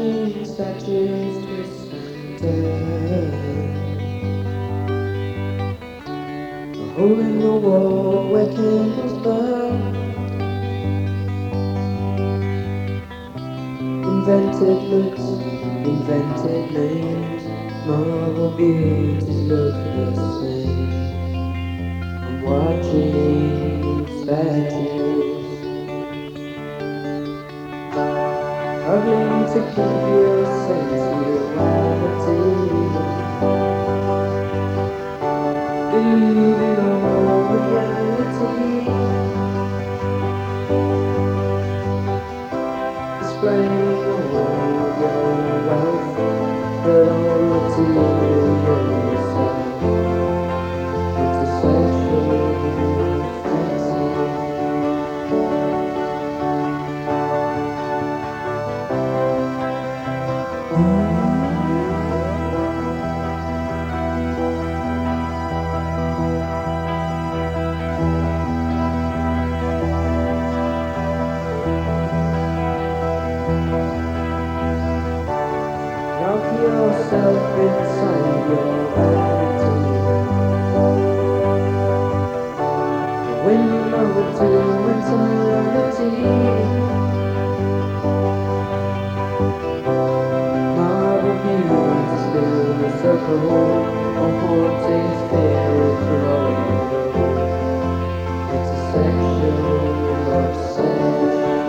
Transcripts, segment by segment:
watching statues twist and turn, a hole in the wall where candles burn. Invented looks, invented names, marble beauties look the same. I'm watching statues, struggling to keep your sense of reality, leaving all reality, displaying all your wealth, but all material yourself. It's a sexual fantasy. Lock yourself inside your vanity. Window to eternity. Marble beauty still a circle, a haunting fear growing. It's a sexual obsession.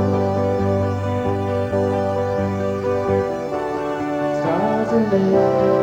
Stars in the